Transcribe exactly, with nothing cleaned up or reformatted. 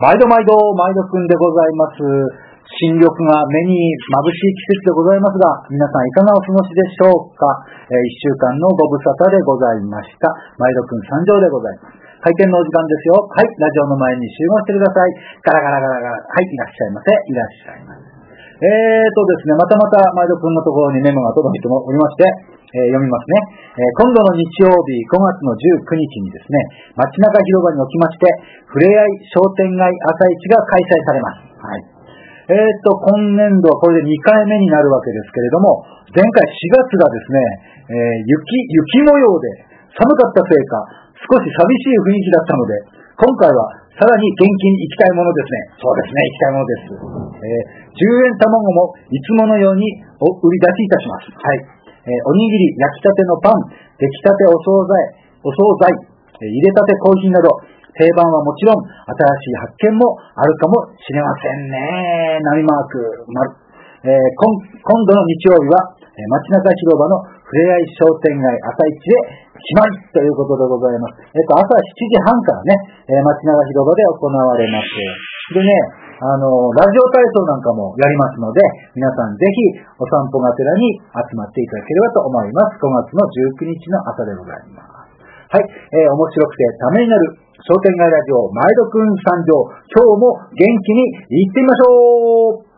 毎度毎度、毎度くんでございます。新緑が目に眩しい季節でございますが、皆さんいかがお過ごしでしょうか。えー、一週間のご無沙汰でございました。毎度くん参上でございます。開店のお時間ですよ。はい、ラジオの前に集合してください。ガラガラガラガラ。はい、いらっしゃいませ。いらっしゃいませ。えーとですね、またまた毎度くんのところにメモが届いておりまして、えー、読みますね、えー。今度の日曜日ごがつのじゅうくにちにですね、街中広場におきまして、ふれあい商店街朝市が開催されます。はい。えーと、今年度はこれでにかいめになるわけですけれども、前回しがつがですね、えー、雪、雪模様で寒かったせいか、少し寂しい雰囲気だったので、今回はさらに元気に行きたいものですね。そうですね、行きたいものです。えー、じゅうえん卵もいつものようにお売り出しいたします。はい。えー、おにぎり、焼きたてのパン、出来たてお惣菜、お惣菜、えー、入れたてコーヒーなど、定番はもちろん、新しい発見もあるかもしれませんね。波マーク、丸。えー、今、今度の日曜日は、えー、街中広場のふれあい商店街朝市で決まりということでございます。えっと、朝しちじはんからね、えー、街中広場で行われます。でね、あの、ラジオ体操なんかもやりますので、皆さんぜひお散歩がてらに集まっていただければと思います。ごがつのじゅうくにちの朝でございます。はい、えー、面白くてためになる商店街ラジオ、毎度くん参上。今日も元気に行ってみましょう。